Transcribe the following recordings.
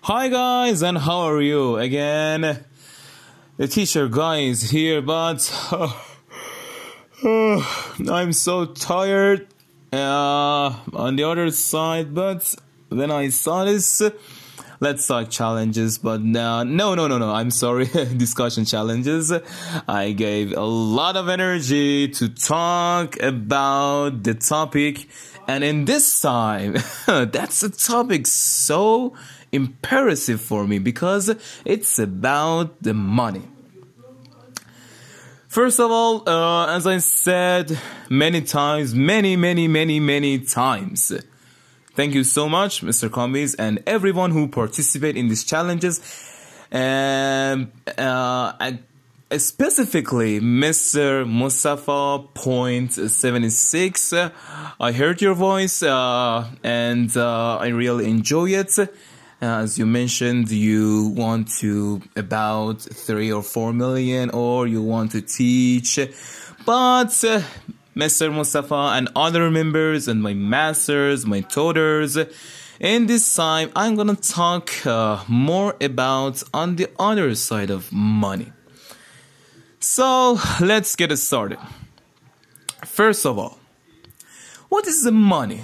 Hi guys, and how are you? Again, the teacher guy is here, but I'm so tired on the other side. But when I saw this, let's talk challenges, but no, I'm sorry, discussion challenges. I gave a lot of energy to talk about the topic, and in this time, that's a topic so imperative for me because it's about the money. First of all, as I said many times, many times, thank you so much, Mr. Combis, and everyone who participate in these challenges. Specifically, Mr. Mustafa .76. I heard your voice, and I really enjoy it. As you mentioned, you want to about 3 or 4 million, or you want to teach. But Mr. Mustafa and other members and my masters, my tutors, in this time, I'm gonna talk more about on the other side of money. So let's get it started. First of all, what is the money?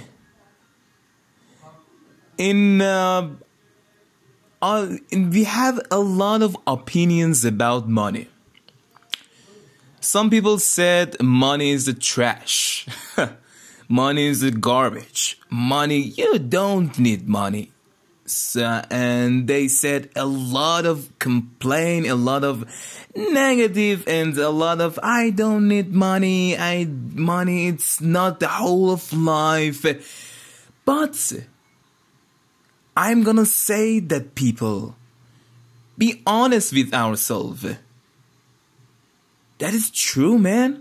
We have a lot of opinions about money. Some people said money is the trash. Money is the garbage. Money, you don't need money. So, and they said a lot of complaint, a lot of negative, and a lot of I don't need money. Money, it's not the whole of life. But I'm gonna say that people, be honest with ourselves. That is true, man.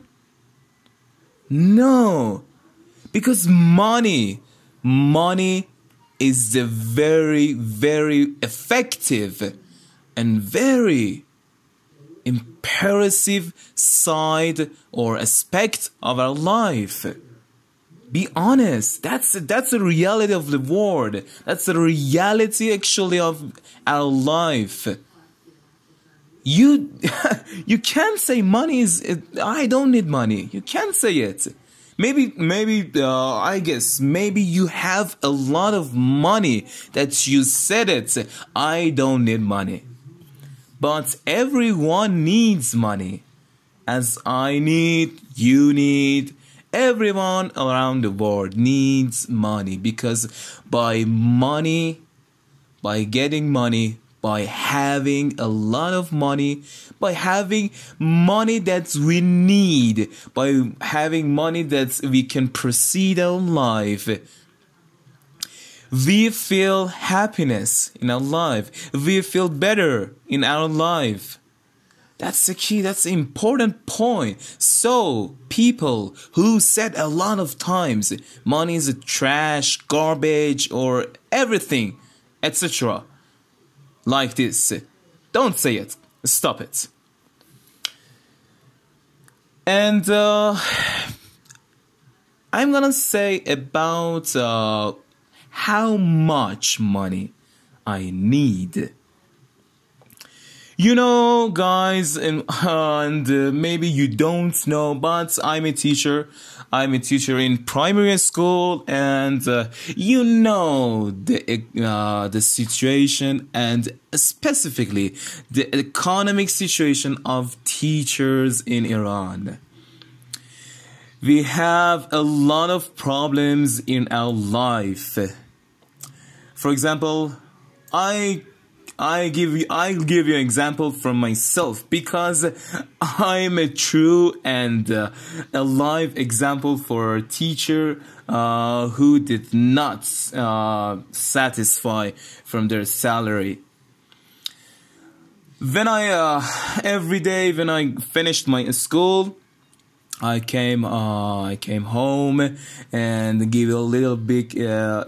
No, because money is the very effective and very imperative side or aspect of our life. Be honest. That's the reality of the world. That's the reality actually of our life. You can't say money is. I don't need money. You can't say it. Maybe I guess maybe you have a lot of money that you said it. I don't need money. But everyone needs money, as I need, you need. Everyone around the world needs money, because by getting money, by having a lot of money, by having money that we need, by having money that we can proceed our life, we feel happiness in our life. We feel better in our life. That's the key, that's the important point. So, people who said a lot of times, money is a trash, garbage, or everything, etc. like this, don't say it. Stop it. And I'm gonna say about how much money I need. You know, guys, and maybe you don't know, but I'm a teacher. I'm a teacher in primary school, and you know the situation, and specifically the economic situation of teachers in Iran. We have a lot of problems in our life. For example, I'll give you an example from myself, because I'm a true and a live example for a teacher who did not satisfy from their salary. When every day when I finished my school, I came home and give a little break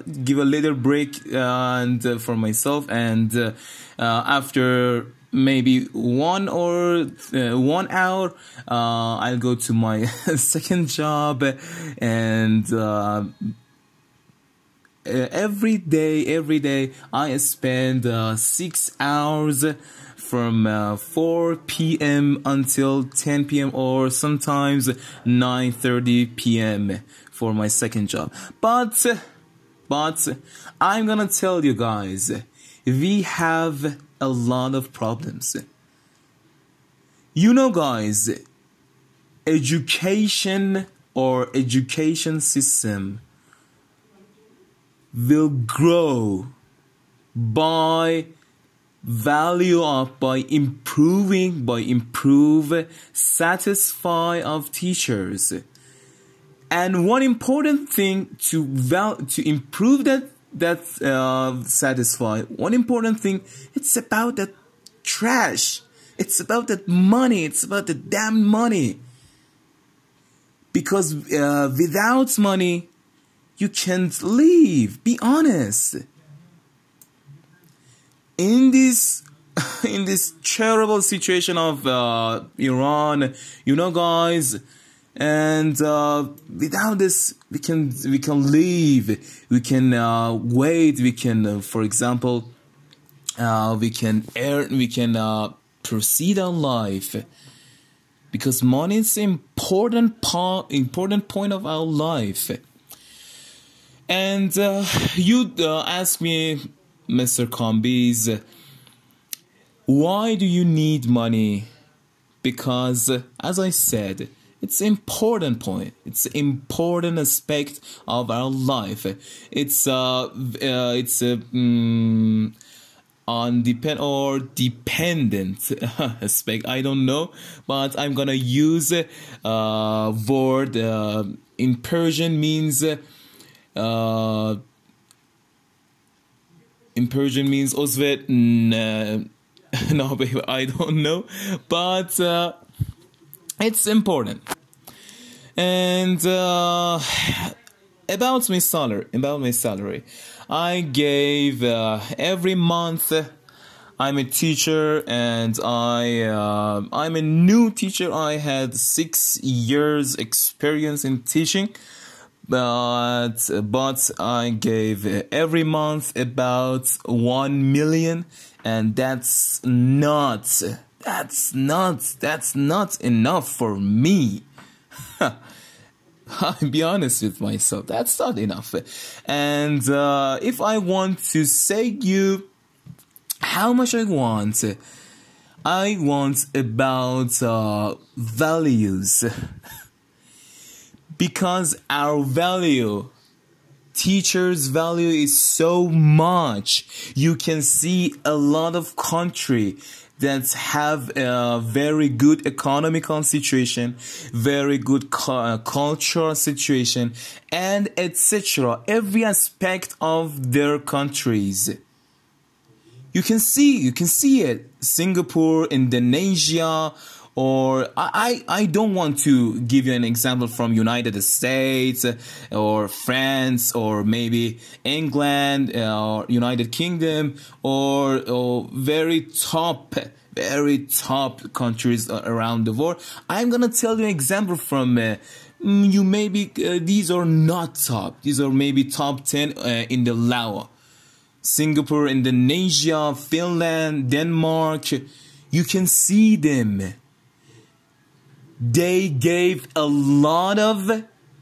and for myself, and after maybe 1 hour, I'll go to my second job, and every day I spend 6 hours from 4 p.m. until 10 p.m. or sometimes 9:30 p.m. for my second job. But I'm gonna tell you guys, we have a lot of problems. You know, guys, education or education system will grow by value up, by improve satisfy of teachers. And one important thing to improve that satisfy, one important thing, it's about that trash. It's about that money. It's about the damn money. Because without money, you can't live. Be honest. In this terrible situation of Iran, you know, guys, and without this, we can live. We can wait. We can, for example, we can earn. We can proceed our life. Because money is an important point of our life. And you ask me, Mr. Kambiz, why do you need money? Because, as I said, it's an important point. It's an important aspect of our life. It's dependent aspect. I don't know, but I'm gonna use word in Persian means uzvet. No, baby, I don't know, but it's important. And about my salary, I gave every month. I'm a teacher, and I'm a new teacher. I had 6 years experience in teaching, but I gave every month about 1 million, and that's not enough for me. I'll be honest with myself, that's not enough. And if I want to say you how much I want about values. Because our value, teachers' value is so much. You can see a lot of country that have a very good economical situation, very good cultural situation, and etc. Every aspect of their countries. You can see it. Singapore, Indonesia, or I don't want to give you an example from United States or France or maybe England or United Kingdom or very top countries around the world. I'm gonna tell you an example from you maybe these are not top. These are maybe top 10 in the Laos. Singapore, Indonesia, Finland, Denmark, you can see them. They gave a lot of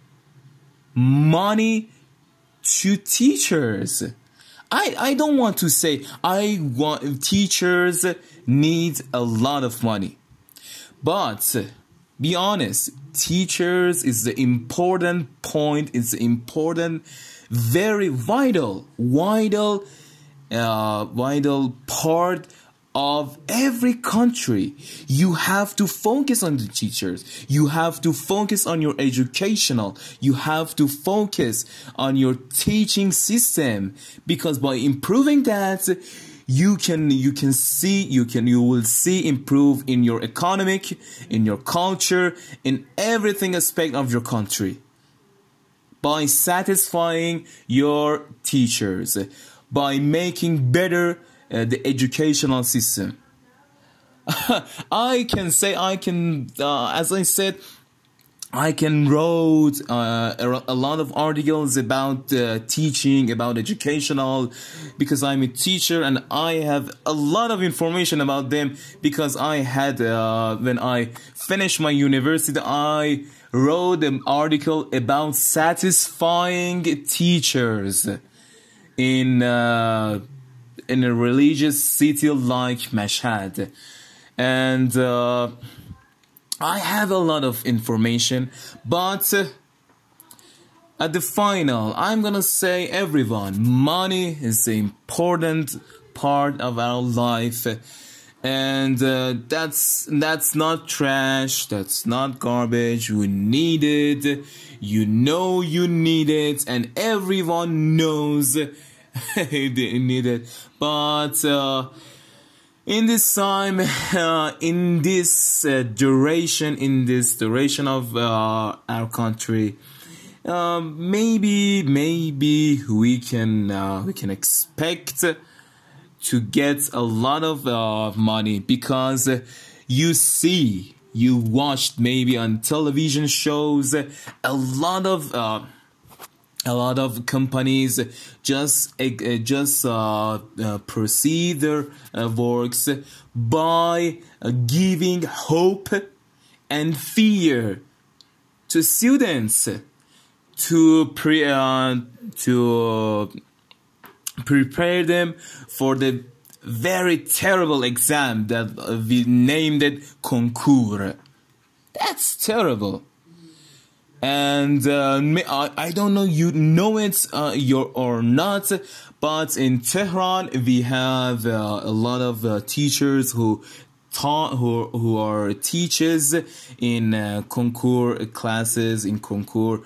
money to teachers. I don't want to say teachers need a lot of money. But be honest, teachers is the important point, it's the important, very vital part of every country. You have to focus on the teachers. You have to focus on your educational. You have to focus on your teaching system, because by improving that, you will see improve in your economic, in your culture, in everything aspect of your country. By satisfying your teachers, by making better the educational system. As I said, I can wrote a lot of articles about teaching, about educational, because I'm a teacher and I have a lot of information about them because I had, when I finished my university, I wrote an article about satisfying teachers in a religious city like Mashhad. And I have a lot of information, but at the final, I'm gonna say everyone, money is the important part of our life, and that's not trash, that's not garbage. We need it, you know you need it, and everyone knows they need it, but in this time, in this duration of our country, maybe we can expect to get a lot of money, because you watched maybe on television shows a lot of companies just proceed their works by giving hope and fear to students to prepare them for the very terrible exam that we named it concours. That's terrible. And I don't know you know it or not, but in Tehran we have a lot of teachers who are teachers in concours classes, in concours,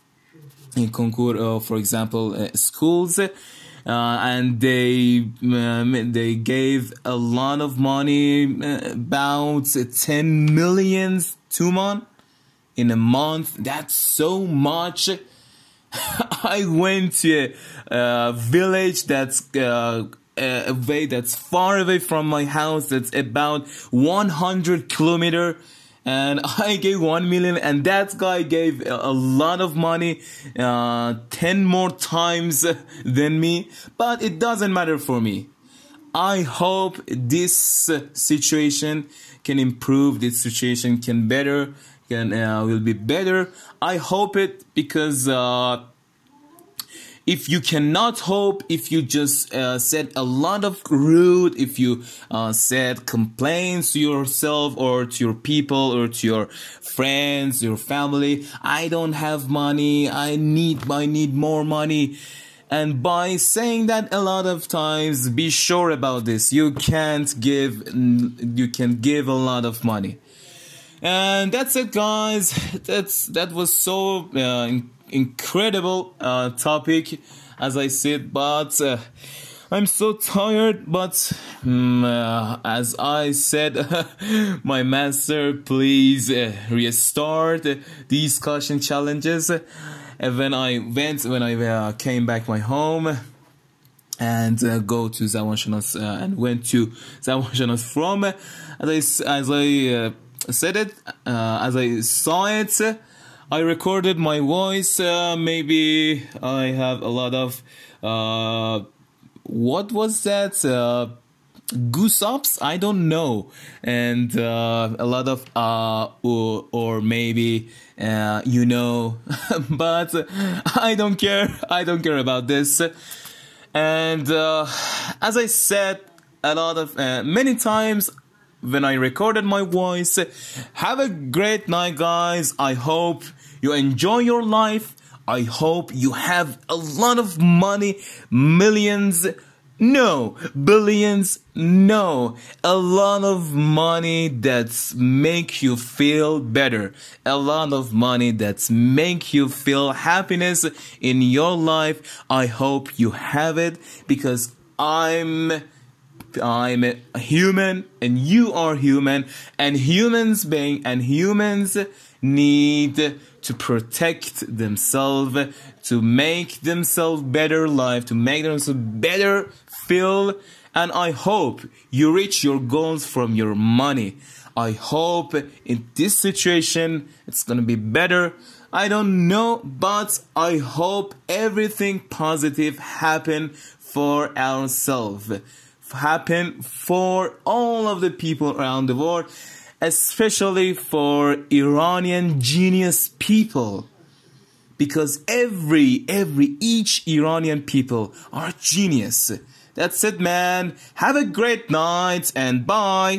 for example, schools, and they gave a lot of money, about 10 million Tuman in a month. That's so much. I went to a village that's that's far away from my house. That's about 100 kilometers, and I gave 1 million, and that guy gave a lot of money, 10 more times than me. But it doesn't matter for me. I hope this situation can improve. This situation can better. Will be better. I hope it, because if you cannot hope, if you just said a lot of rude, if you said complaints to yourself or to your people or to your friends, your family, I don't have money, I need more money. And by saying that a lot of times, be sure about this. You can give a lot of money. And that's it, guys. That was so incredible topic, as I said. But I'm so tired. But as I said, my master, please restart the discussion challenges. When I came back my home and go to Zawan Shanas and went to Zawan Shanas from, as I said it, as I saw it, I recorded my voice. Maybe I have a lot of what was that, goosebumps, I don't know, and a lot of or maybe but I don't care about this. And as I said a lot of many times when I recorded my voice, have a great night, guys. I hope you enjoy your life. I hope you have a lot of money, millions, no, billions, no, a lot of money that's make you feel better, a lot of money that's make you feel happiness in your life. I hope you have it, because I'm a human and you are human, and humans need to protect themselves, to make themselves better life, to make themselves better feel, And I hope you reach your goals from your money. I hope in this situation it's gonna be better. I don't know, but I hope everything positive happen for ourselves, happen for all of the people around the world, especially for Iranian genius people. Because each Iranian people are genius. That's it, man. Have a great night and bye.